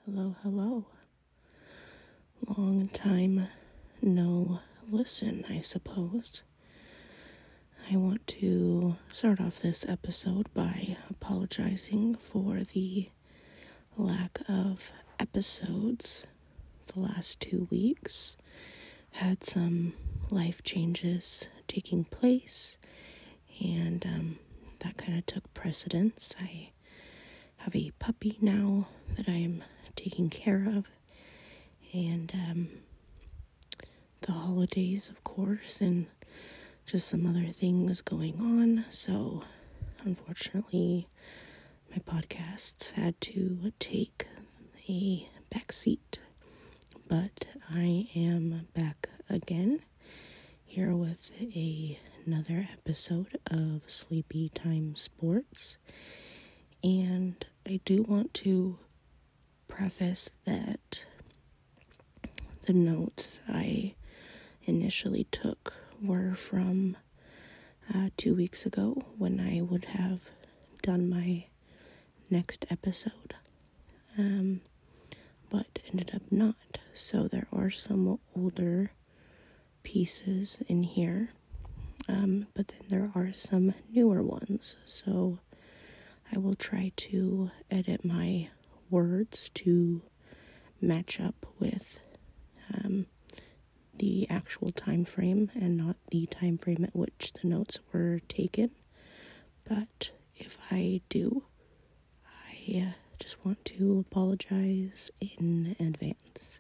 Hello, hello. Long time no listen, I suppose. I want to start off this episode by apologizing for the lack of episodes the last 2 weeks. Had some life changes taking place, and that kind of took precedence. I have a puppy now that I am taking care of, and the holidays, of course, and just some other things going on. So unfortunately, my podcasts had to take a back seat, but I am back again here with another episode of Sleepy Time Sports. And I do want to preface that the notes I initially took were from 2 weeks ago when I would have done my next episode, but ended up not. So there are some older pieces in here, but then there are some newer ones. So I will try to edit my words to match up with the actual time frame and not the time frame at which the notes were taken. But if I do, I just want to apologize in advance.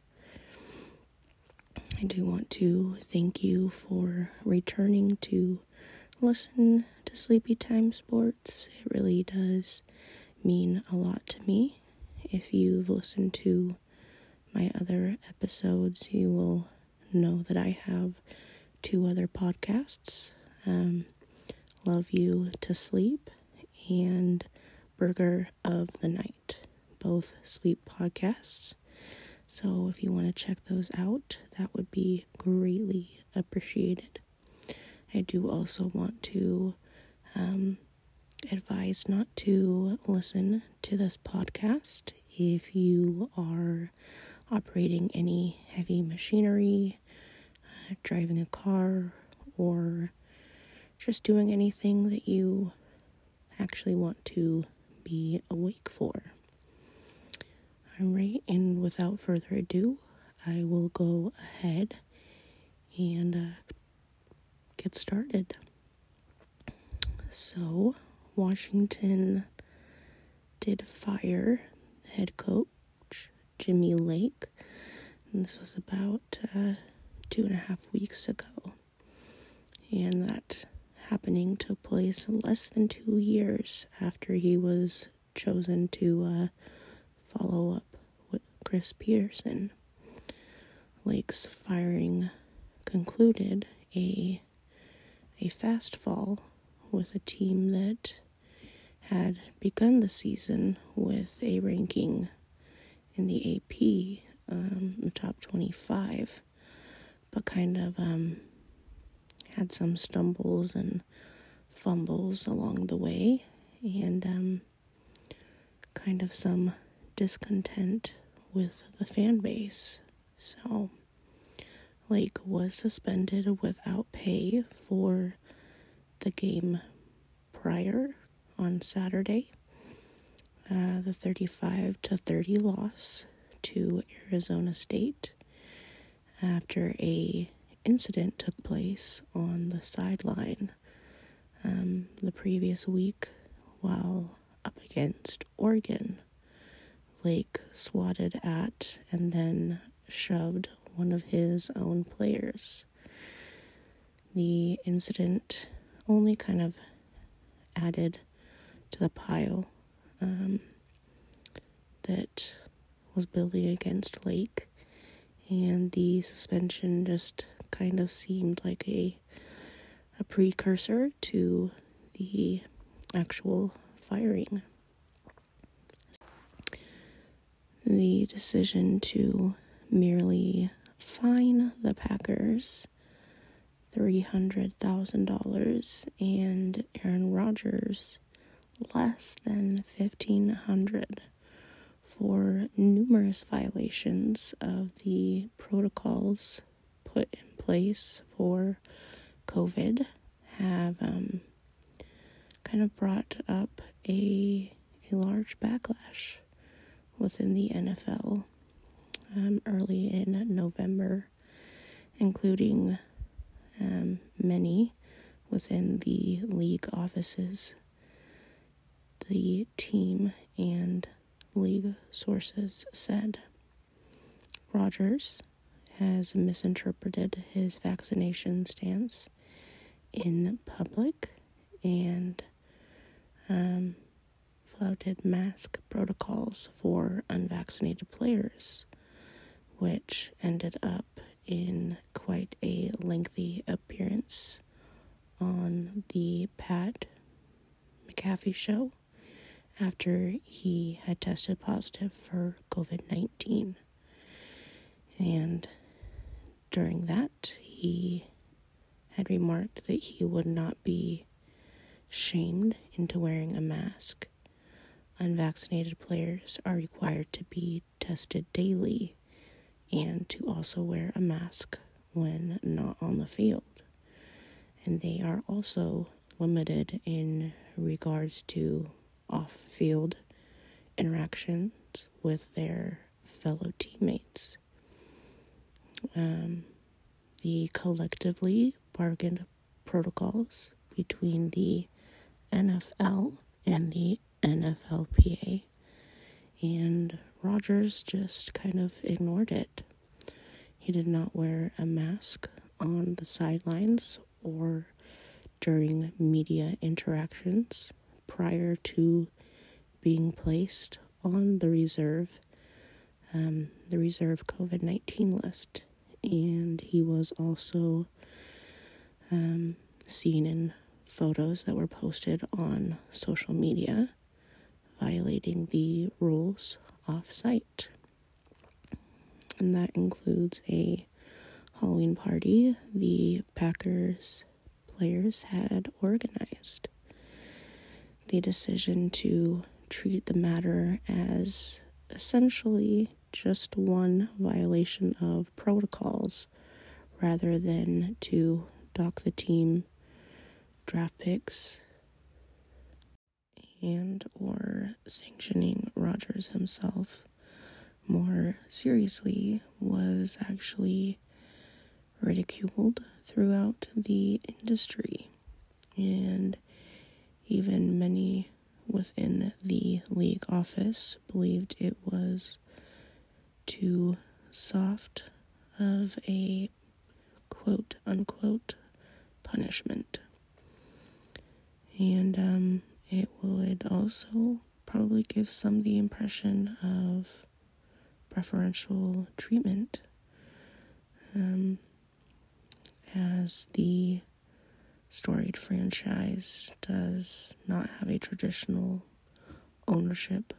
I do want to thank you for returning to listen to Sleepy Time Sports. It really does mean a lot to me. If you've listened to my other episodes, you will know that I have 2 other podcasts, Love You to Sleep and Burger of the Night, both sleep podcasts. So if you want to check those out, that would be greatly appreciated. I do also want to advise not to listen to this podcast if you are operating any heavy machinery, driving a car, or just doing anything that you actually want to be awake for. Alright, and without further ado, I will go ahead and get started. So, Washington did fire head coach Jimmy Lake, and this was about 2.5 weeks ago, and that happening took place less than 2 years after he was chosen to follow up with Chris Peterson. Lake's firing concluded a fast fall with a team that had begun the season with a ranking in the AP, the top 25, but kind of had some stumbles and fumbles along the way, and kind of some discontent with the fan base. So Lake was suspended without pay for the game prior on Saturday, the 35-30 loss to Arizona State, after a incident took place on the sideline the previous week while up against Oregon. Lake swatted at and then shoved one of his own players. The incident only kind of added to the pile that was building against Lake, and the suspension just kind of seemed like a precursor to the actual firing. The decision to merely fine the Packers $300,000 and Aaron Rodgers less than $1,500 for numerous violations of the protocols put in place for COVID have kind of brought up a large backlash within the NFL early in November, including many within the league offices, the team, and league sources said Rodgers has misinterpreted his vaccination stance in public and flouted mask protocols for unvaccinated players, which ended up in quite a lengthy appearance on the Pat McAfee show after he had tested positive for COVID-19. And during that, he had remarked that he would not be shamed into wearing a mask. Unvaccinated players are required to be tested daily and to also wear a mask when not on the field. And they are also limited in regards to off-field interactions with their fellow teammates. The collectively bargained protocols between the NFL and the NFLPA, and Rodgers just kind of ignored it. He did not wear a mask on the sidelines or during media interactions prior to being placed on the reserve COVID-19 list. And he was also seen in photos that were posted on social media violating the rules off-site. And that includes a Halloween party the Packers players had organized. The decision to treat the matter as essentially just one violation of protocols rather than to dock the team draft picks and or sanctioning Rodgers himself more seriously was actually ridiculed throughout the industry, and even many within the league office believed it was too soft of a quote-unquote punishment. And it would also probably give some the impression of preferential treatment, as the storied franchise does not have a traditional ownership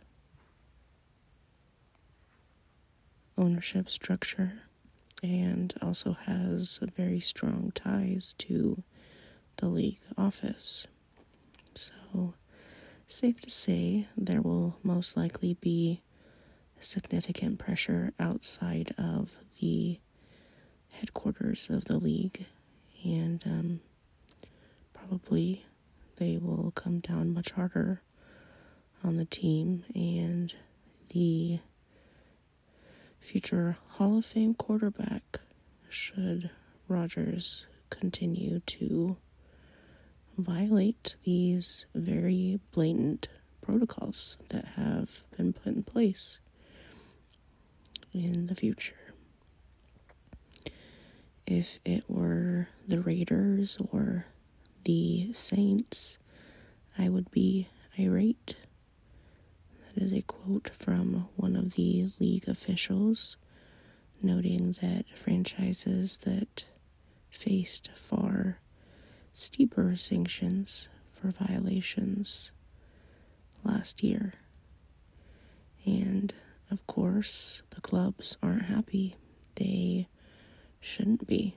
structure and also has very strong ties to the league office. So, safe to say there will most likely be significant pressure outside of the headquarters of the league, and probably they will come down much harder on the team and the future Hall of Fame quarterback should Rodgers continue to violate these very blatant protocols that have been put in place in the future. If it were the Raiders or the Saints, I would be irate. That is a quote from one of the league officials, noting that franchises that faced far steeper sanctions for violations last year. And, of course, the clubs aren't happy. They shouldn't be.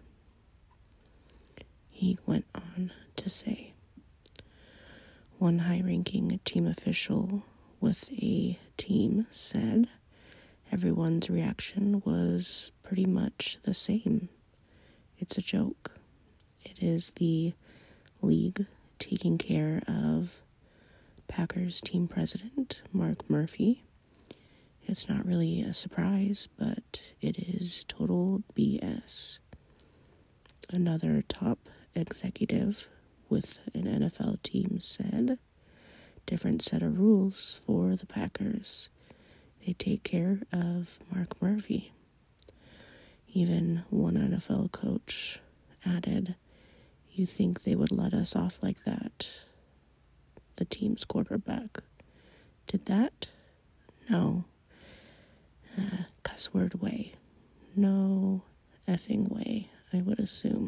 He went on to say, one high-ranking team official with a team said, everyone's reaction was pretty much the same. It's a joke. It is the league taking care of Packers team president Mark Murphy. It's not really a surprise, but it is total BS. Another top executive with an NFL team said, different set of rules for the Packers. They take care of Mark Murphy. Even one NFL coach added, you think they would let us off like that? The team's quarterback did that? No. Cuss word way. No effing way, I would assume.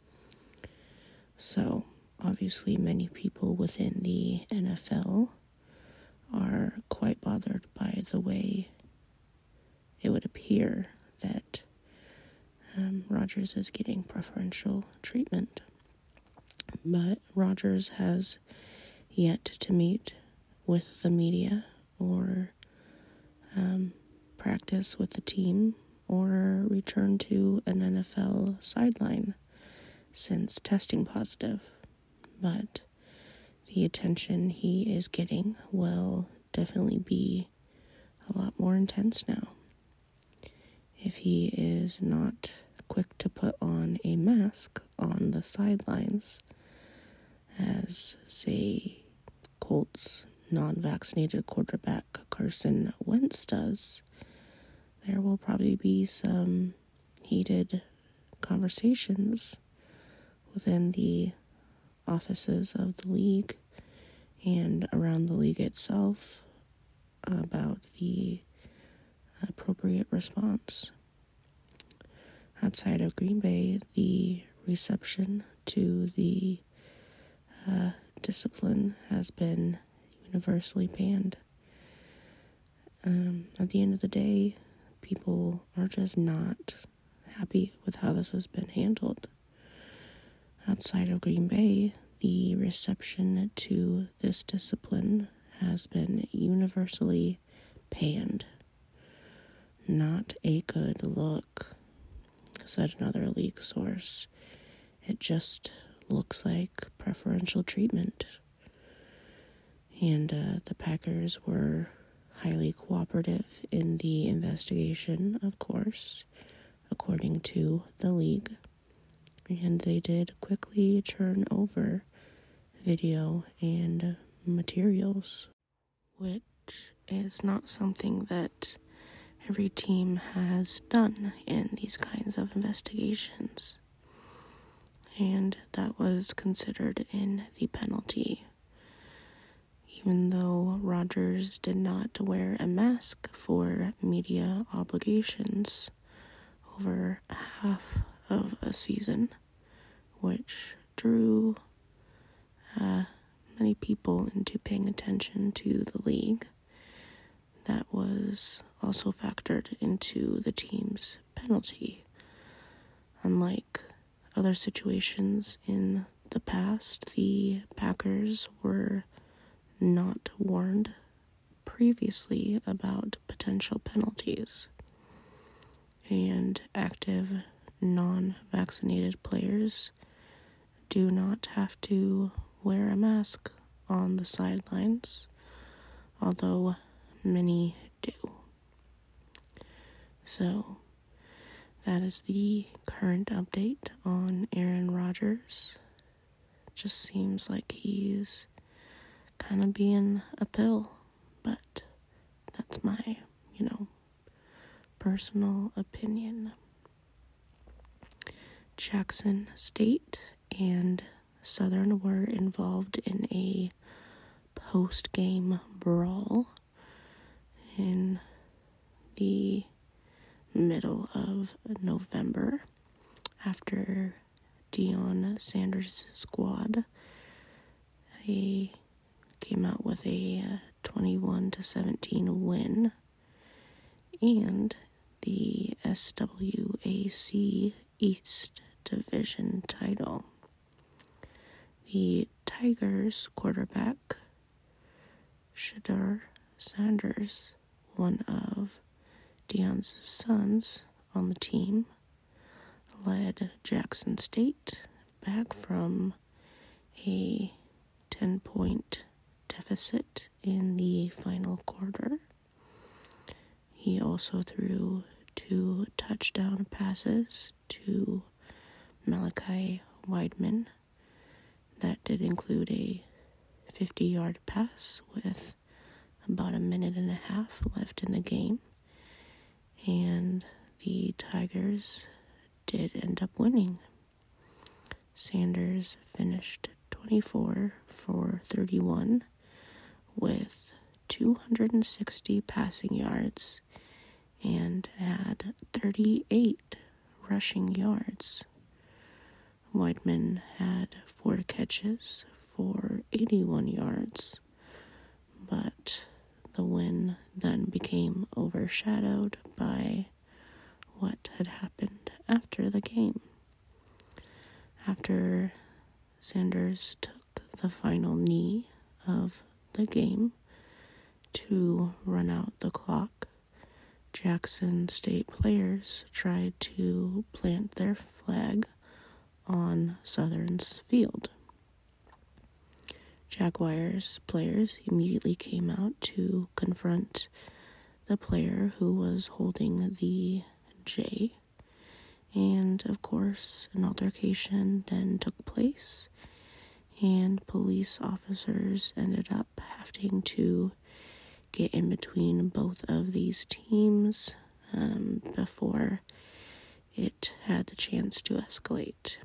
So, obviously many people within the NFL are quite bothered by the way it would appear that Rodgers is getting preferential treatment. But Rodgers has yet to meet with the media or practice with the team or return to an NFL sideline since testing positive. But the attention he is getting will definitely be a lot more intense now. If he is not quick to put on a mask on the sidelines, as, say, Colts non-vaccinated quarterback Carson Wentz does, there will probably be some heated conversations within the offices of the league and around the league itself about the appropriate response. Outside of Green Bay, the reception to the discipline has been universally banned. At the end of the day, people are just not happy with how this has been handled. Outside of Green Bay, the reception to this discipline has been universally panned. Not a good look, said another league source. It just looks like preferential treatment. And the Packers were highly cooperative in the investigation, of course, according to the league. And they did quickly turn over video and materials, which is not something that every team has done in these kinds of investigations. And that was considered in the penalty. Even though Rodgers did not wear a mask for media obligations over half of a season, which drew many people into paying attention to the league, that was also factored into the team's penalty. Unlike other situations in the past, the Packers were not warned previously about potential penalties, and active non-vaccinated players do not have to wear a mask on the sidelines, although many do. So, that is the current update on Aaron Rodgers. It just seems like he's kind of being a pill, but that's my, personal opinion. Jackson State and Southern were involved in a post-game brawl in the middle of November after Deion Sanders' squad came out with a 21-17 win, and the SWAC East Division title. The Tigers quarterback Shedeur Sanders, one of Deion's sons on the team, led Jackson State back from a 10-point deficit in the final quarter. He also threw 2 touchdown passes to Malachi Weidman. That did include a 50-yard pass with about a minute and a half left in the game. And the Tigers did end up winning. Sanders finished 24 for 31 with 260 passing yards and had 38 rushing yards. Weidman had 4 catches for 81 yards, but the win then became overshadowed by what had happened after the game. After Sanders took the final knee of the game to run out the clock, Jackson State players tried to plant their flag on Southern's field. Jaguars players immediately came out to confront the player who was holding the J, and of course an altercation then took place, and police officers ended up having to get in between both of these teams before it had the chance to escalate.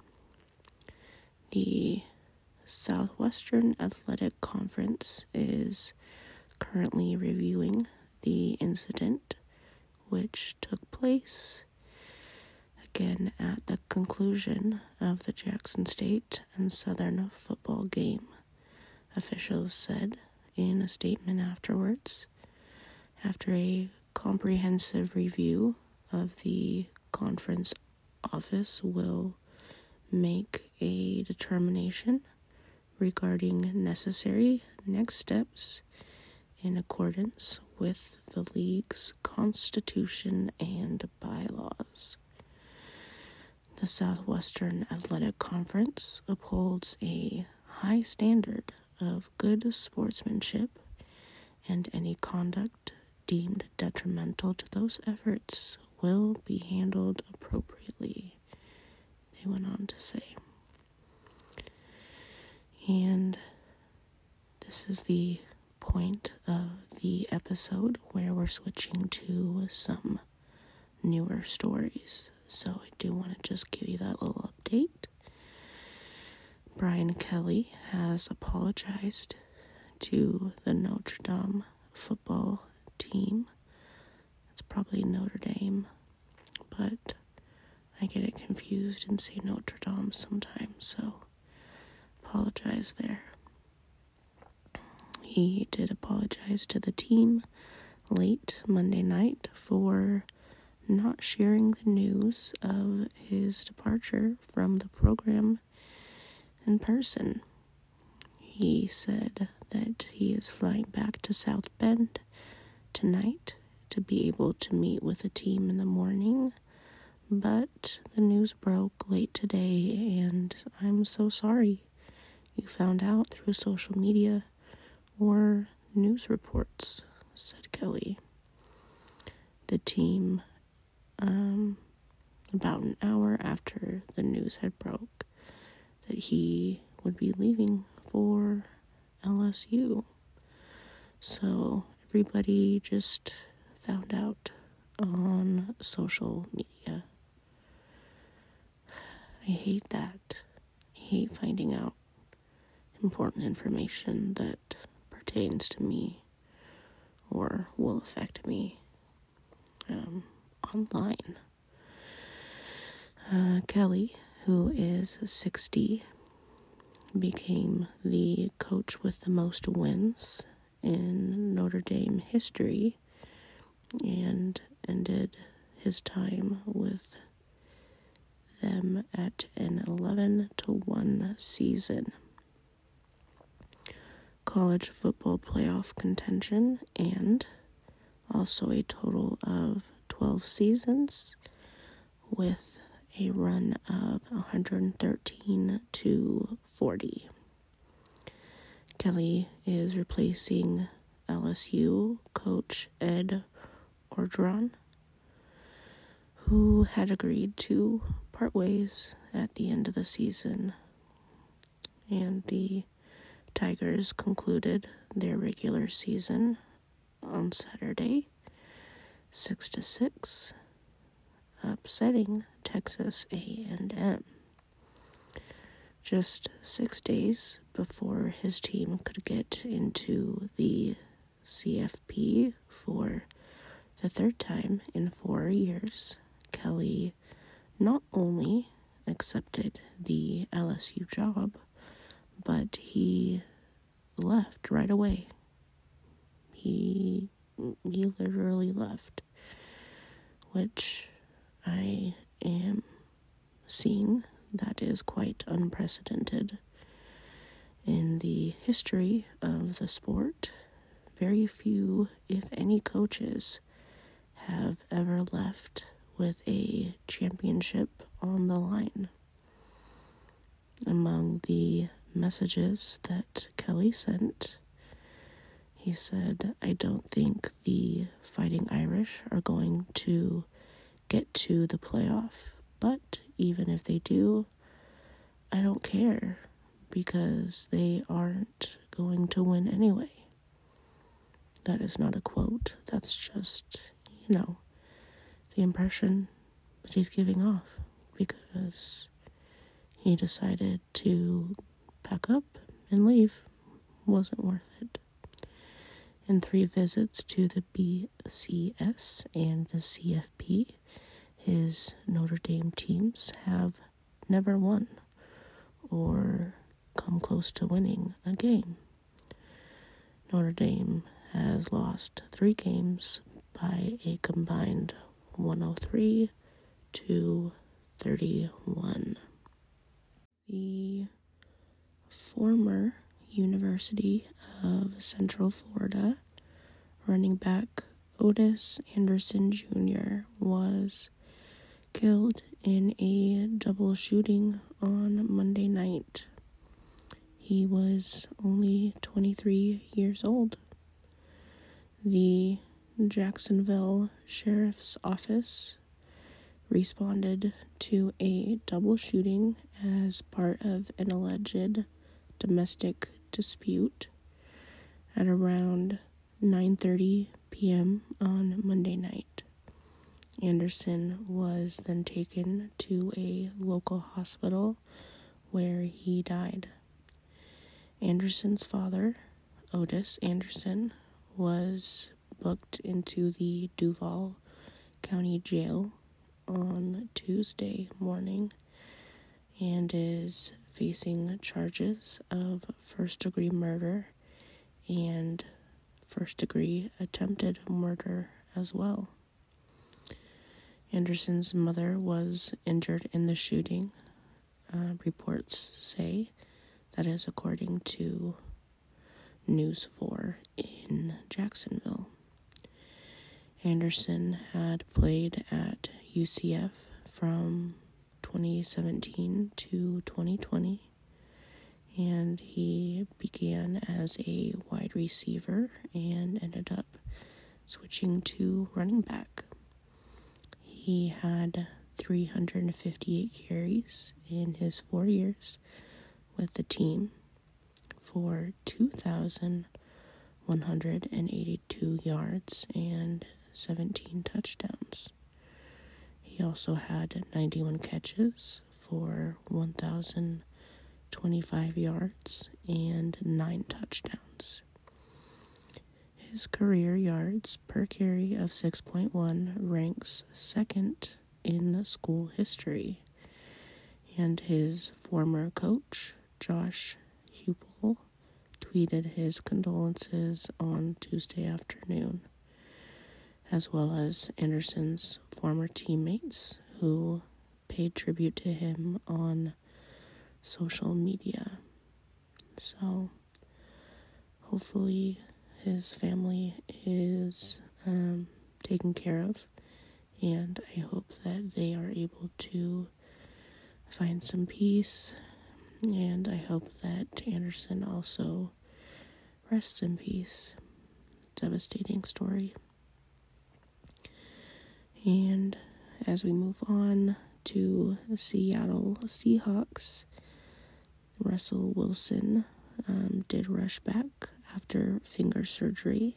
The Southwestern Athletic Conference is currently reviewing the incident, which took place again at the conclusion of the Jackson State and Southern football game, officials said in a statement afterwards. After a comprehensive review of the conference office will make a determination regarding necessary next steps in accordance with the league's constitution and bylaws. The Southwestern Athletic Conference upholds a high standard of good sportsmanship, and any conduct deemed detrimental to those efforts will be handled appropriately, they went on to say. And this is the point of the episode where we're switching to some newer stories. So I do want to just give you that little update. Brian Kelly has apologized to the Notre Dame football team. It's probably Notre Dame, but I get it confused and say Notre Dame sometimes, so apologize there. He did apologize to the team late Monday night for not sharing the news of his departure from the program in person. He said that he is flying back to South Bend tonight to be able to meet with the team in the morning, but the news broke late today, and I'm so sorry you found out through social media or news reports, said Kelly. The team, about an hour after the news had broke, that he would be leaving for LSU. So everybody just found out on social media. I hate that. I hate finding out important information that pertains to me or will affect me online. Kelly, who is 60, became the coach with the most wins in Notre Dame history and ended his time with them at an 11-1 season. college football playoff contention, and also a total of 12 seasons with a run of 113 to 40. Kelly is replacing LSU coach Ed Orgeron, who had agreed to part ways at the end of the season, and the Tigers concluded their regular season on Saturday, 6-6, upsetting Texas A&M. Just 6 days before his team could get into the CFP for the third time in 4 years, Kelly not only accepted the LSU job, but he left right away. He literally left, which I am seeing that is quite unprecedented in the history of the sport. Very few, if any, coaches have ever left with a championship on the line. Among the messages that Kelly sent, he said, "I don't think the Fighting Irish are going to get to the playoff, but even if they do, I don't care because they aren't going to win anyway." That is not a quote. That's just, the impression that he's giving off, because he decided to pack up and leave. Wasn't worth it. In 3 visits to the BCS and the CFP, his Notre Dame teams have never won or come close to winning a game. Notre Dame has lost 3 games by a combined 103 to 31. The former University of Central Florida running back Otis Anderson Jr. was killed in a double shooting on Monday night. He was only 23 years old. The Jacksonville Sheriff's Office responded to a double shooting as part of an alleged domestic dispute at around 9:30 p.m. on Monday night. Anderson was then taken to a local hospital where he died. Anderson's father, Otis Anderson, was booked into the Duval County Jail on Tuesday morning and is facing charges of first-degree murder and first-degree attempted murder as well. Anderson's mother was injured in the shooting. Reports say that is according to News 4 in Jacksonville. Anderson had played at UCF from 2017 to 2020, and he began as a wide receiver and ended up switching to running back. He had 358 carries in his 4 years with the team for 2,182 yards and 17 touchdowns. He also had 91 catches for 1,025 yards and 9 touchdowns. His career yards per carry of 6.1 ranks second in school history, and his former coach, Josh Heupel, tweeted his condolences on Tuesday afternoon, as well as Anderson's former teammates who paid tribute to him on social media. So, hopefully his family is taken care of, and I hope that they are able to find some peace, and I hope that Anderson also rests in peace. Devastating story. And as we move on to the Seattle Seahawks, Russell Wilson did rush back after finger surgery,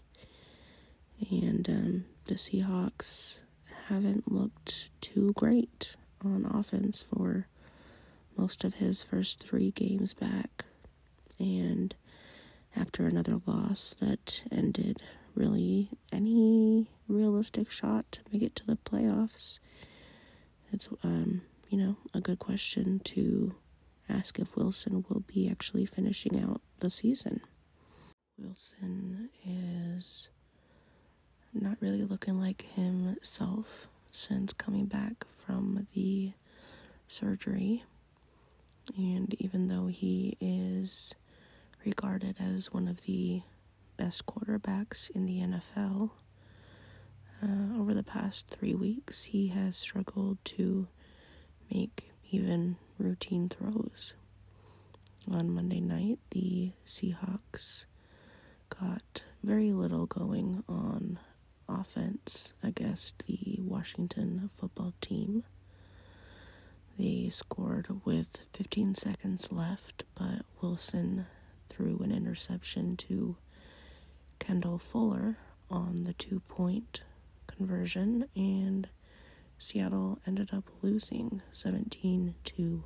and the Seahawks haven't looked too great on offense for most of his first 3 games back, and after another loss that ended really any realistic shot to make it to the playoffs, it's a good question to ask if Wilson will be actually finishing out the season. Wilson is not really looking like himself since coming back from the surgery, and even though he is regarded as one of the best quarterbacks in the NFL, over the past 3 weeks he has struggled to make even routine throws. On Monday night, the Seahawks got very little going on offense against the Washington football team. They scored with 15 seconds left, but Wilson threw an interception to Kendall Fuller on the 2-point conversion, and Seattle ended up losing 17-15.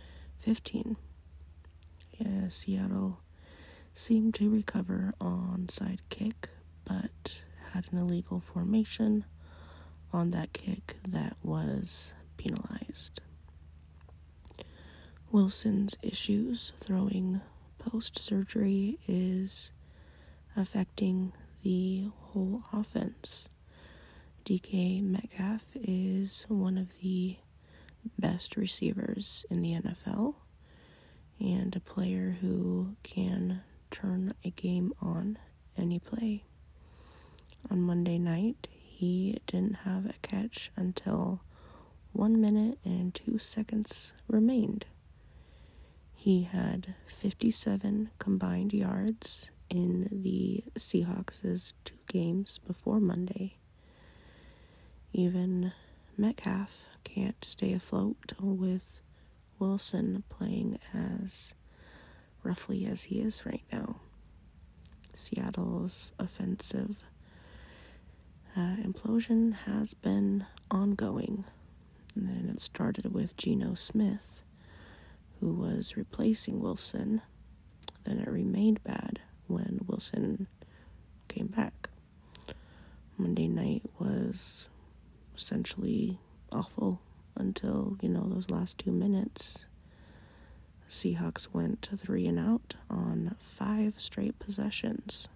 Seattle seemed to recover on onside kick, but had an illegal formation on that kick that was penalized. Wilson's issues throwing post-surgery is affecting the whole offense. DK Metcalf is one of the best receivers in the NFL and a player who can turn a game on any play. On Monday night, he didn't have a catch until 1 minute and 2 seconds remained. He had 57 combined yards in the Seahawks' 2 games before Monday. Even Metcalf can't stay afloat with Wilson playing as roughly as he is right now. Seattle's offensive implosion has been ongoing, and then it started with Geno Smith, who was replacing Wilson. Then it remained bad when Wilson came back. Monday night was essentially awful until, those last 2 minutes. The Seahawks went to 3 and out on 5 straight possessions.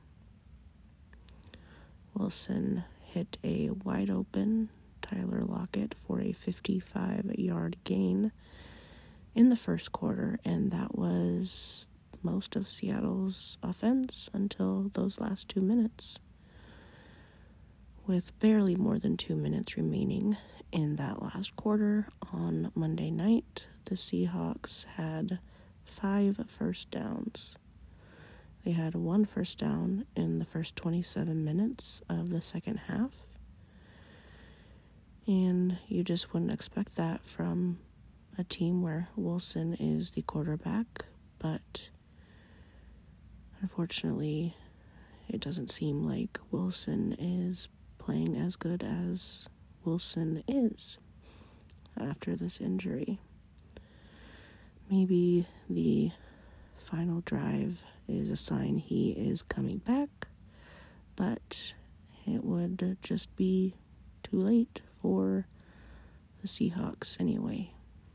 Wilson hit a wide open Tyler Lockett for a 55-yard gain in the first quarter, and that was most of Seattle's offense until those last 2 minutes. With barely more than 2 minutes remaining in that last quarter on Monday night, the Seahawks had 5 first downs. They had 1 first down in the first 27 minutes of the second half, and you just wouldn't expect that from a team where Wilson is the quarterback, but unfortunately, it doesn't seem like Wilson is playing as good as Wilson is after this injury. Maybe the final drive is a sign he is coming back, but it would just be too late for the Seahawks anyway.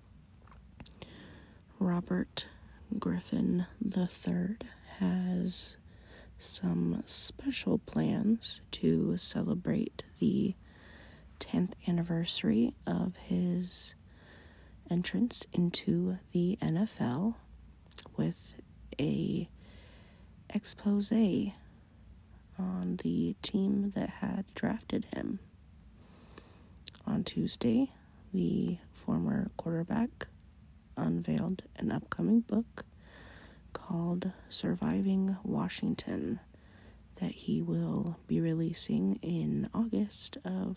Robert Griffin III has some special plans to celebrate the 10th anniversary of his entrance into the NFL with a expose on the team that had drafted him. On Tuesday, the former quarterback unveiled an upcoming book called Surviving Washington that he will be releasing in August of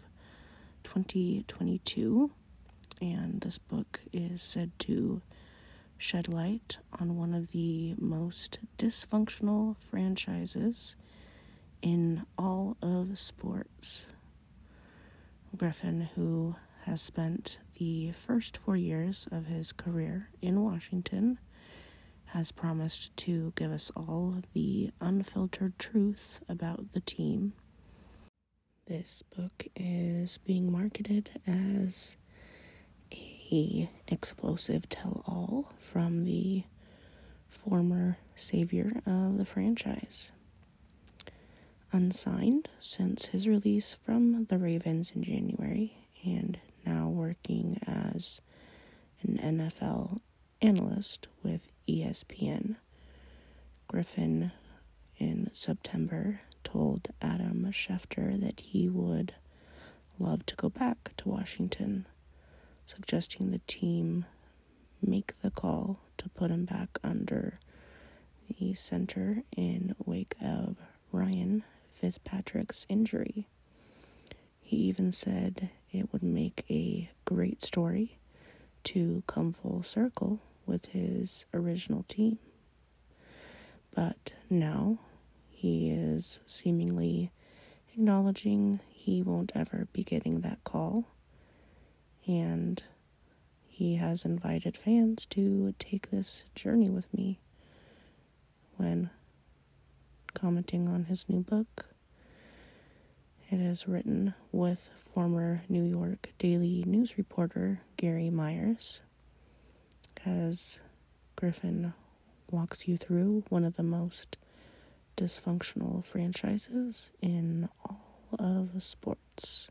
2022. And this book is said to shed light on one of the most dysfunctional franchises in all of sports. Griffin, who has spent the first 4 years of his career in Washington, has promised to give us all the unfiltered truth about the team. This book is being marketed as a explosive tell-all from the former savior of the franchise. Unsigned since his release from the Ravens in January, and now working as an NFL analyst with ESPN. Griffin, in September, told Adam Schefter that he would love to go back to Washington, suggesting the team make the call to put him back under the center in wake of Ryan Fitzpatrick's injury. He even said it would make a great story to come full circle with his original team. But now he is seemingly acknowledging he won't ever be getting that call, and he has invited fans to take this journey with me when commenting on his new book. It is written with former New York Daily News reporter Gary Myers, as Griffin walks you through one of the most dysfunctional franchises in all of sports.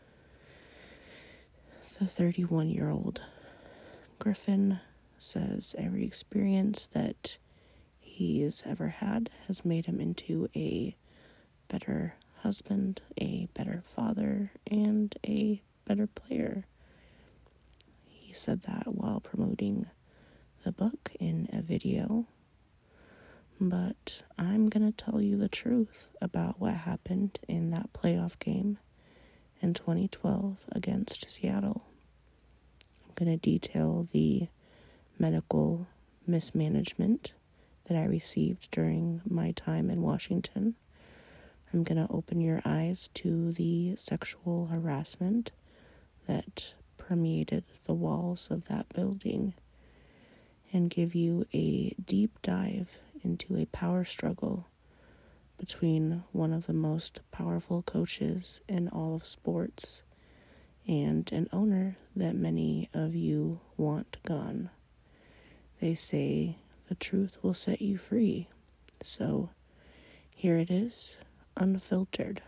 The 31-year-old Griffin says every experience that he's ever had has made him into a better husband, a better father, and a better player. He said that while promoting the book in a video. But I'm going to tell you the truth about what happened in that playoff game in 2012 against Seattle. I'm going to detail the medical mismanagement that I received during my time in Washington. I'm going to open your eyes to the sexual harassment that permeated the walls of that building, and give you a deep dive into a power struggle between one of the most powerful coaches in all of sports and an owner that many of you want gone. They say the truth will set you free. So here it is, unfiltered.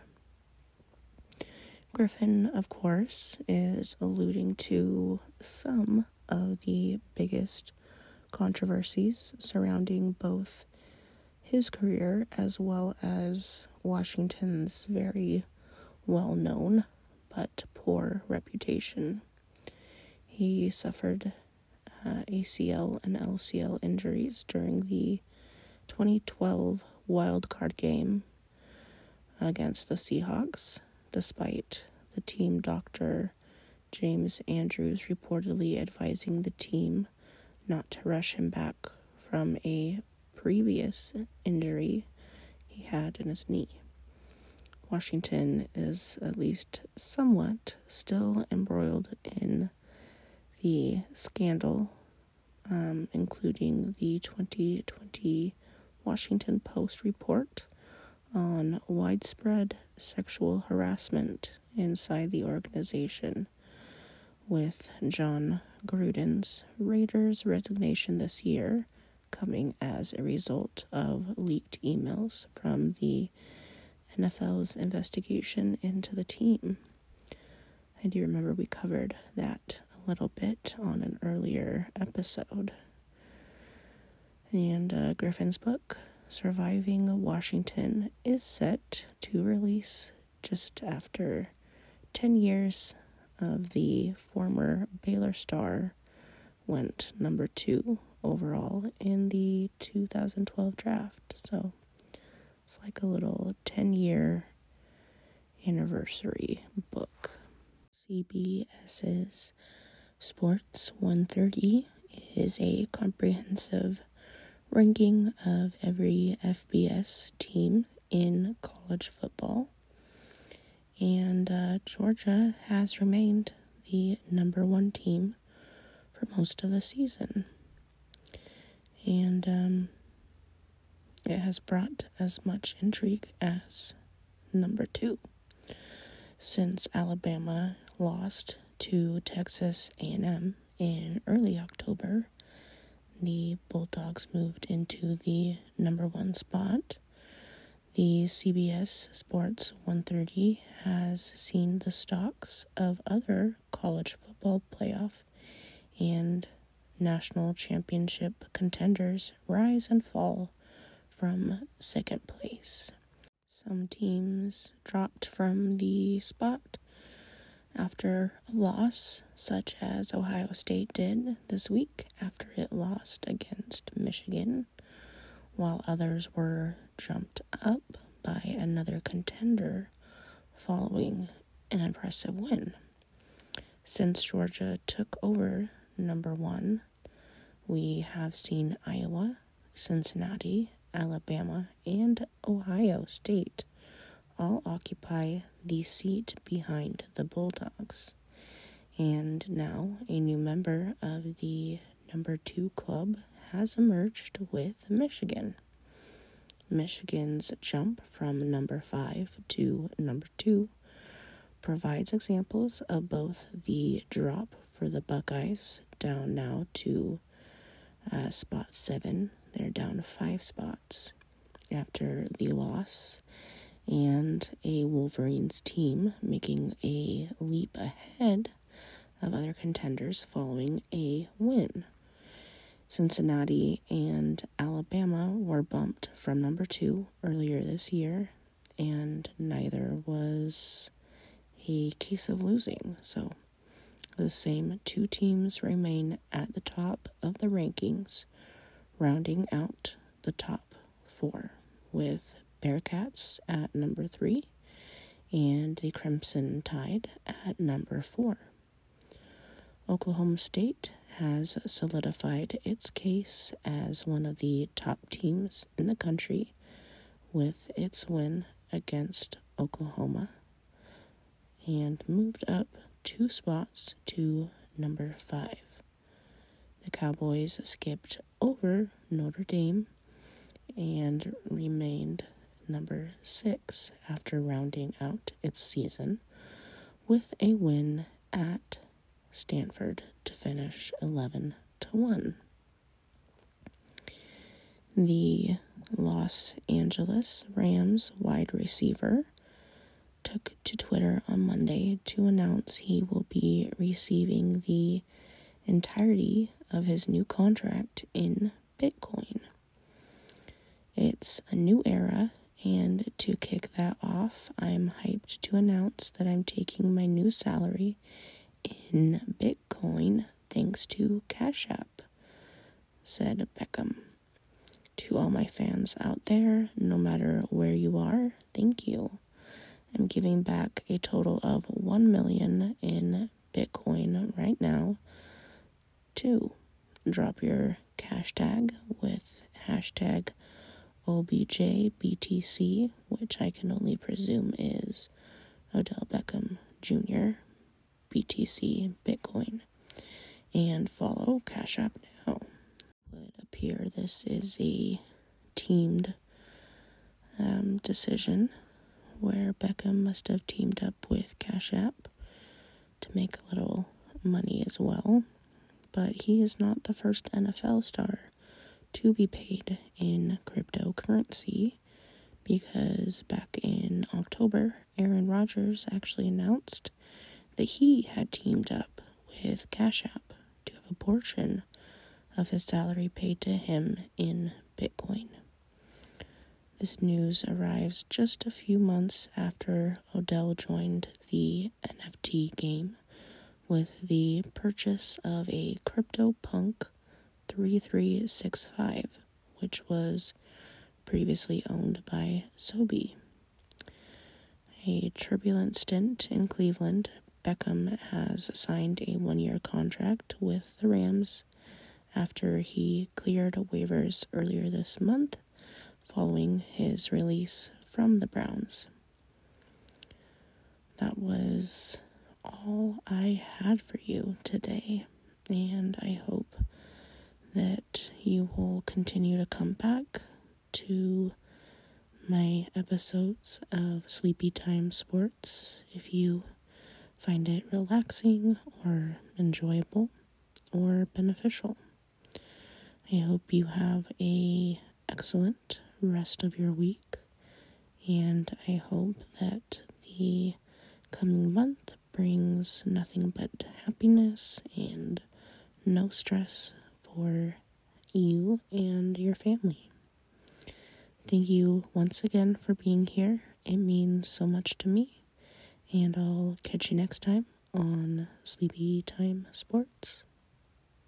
Griffin, of course, is alluding to some of the biggest controversies surrounding both his career as well as Washington's very well-known but poor reputation. He suffered ACL and LCL injuries during the 2012 wildcard game against the Seahawks, despite the team doctor James Andrews reportedly advising the team not to rush him back from a previous injury he had in his knee. Washington is at least somewhat still embroiled in the scandal, including the 2020 Washington Post report on widespread sexual harassment inside the organization, with John Gruden's Raiders resignation this year coming as a result of leaked emails from the NFL's investigation into the team. I do remember we covered that a little bit on an earlier episode. And Griffin's book, Surviving Washington is set to release just after 10 years of the former Baylor star went number 2 overall in the 2012 draft. So it's like a little 10-year anniversary book. CBS's Sports 130 is a comprehensive ranking of every FBS team in college football. And Georgia has remained the number 1 team for most of the season. And it has brought as much intrigue as number 2. Since Alabama lost to Texas A&M in early October, the Bulldogs moved into the number 1 spot. The CBS Sports 130 has seen the stocks of other college football playoff and national championship contenders rise and fall from second place. Some teams dropped from the spot after a loss, such as Ohio State did this week after it lost against Michigan, while others were jumped up by another contender following an impressive win. Since Georgia took over number 1, we have seen Iowa, Cincinnati, Alabama, and Ohio State all occupy the seat behind the Bulldogs. And now a new member of the number 2 club has emerged with Michigan. Michigan's jump from number 5 to number 2 provides examples of both the drop for the Buckeyes, down now to spot 7. They're down 5 spots after the loss, and a Wolverines team making a leap ahead of other contenders following a win. Cincinnati and Alabama were bumped from number 2 earlier this year, and neither was a case of losing. So the same 2 teams remain at the top of the rankings, rounding out the top 4, with Bearcats at number 3 and the Crimson Tide at number 4. Oklahoma State has solidified its case as one of the top teams in the country with its win against Oklahoma, and moved up 2 spots to number 5. The Cowboys skipped over Notre Dame and remained number 6 after rounding out its season with a win at Stanford to finish 11-1. The Los Angeles Rams wide receiver took to Twitter on Monday to announce he will be receiving the entirety of his new contract in Bitcoin. It's a new era, and to kick that off, I'm hyped to announce that I'm taking my new salary in Bitcoin thanks to Cash App, said Beckham. To all my fans out there, no matter where you are, thank you. I'm giving back a total of 1 million in Bitcoin right now. 2, drop your cash tag with hashtag OBJBTC, which I can only presume is Odell Beckham Jr., BTC Bitcoin, and follow Cash App now. It would appear this is a teamed decision where Beckham must have teamed up with Cash App to make a little money as well, but he is not the first NFL star to be paid in cryptocurrency, because back in October, Aaron Rodgers actually announced that he had teamed up with Cash App to have a portion of his salary paid to him in Bitcoin. This news arrives just a few months after Odell joined the NFT game with the purchase of a CryptoPunk 3365, which was previously owned by Sobi. A turbulent stint in Cleveland, Beckham has signed a 1-year contract with the Rams after he cleared waivers earlier this month following his release from the Browns. That was all I had for you today, and I hope that you will continue to come back to my episodes of Sleepy Time Sports if you find it relaxing or enjoyable or beneficial. I hope you have a excellent rest of your week, and I hope that the coming month brings nothing but happiness and no stress for you and your family. Thank you once again for being here. It means so much to me, and I'll catch you next time on Sleepy Time Sports.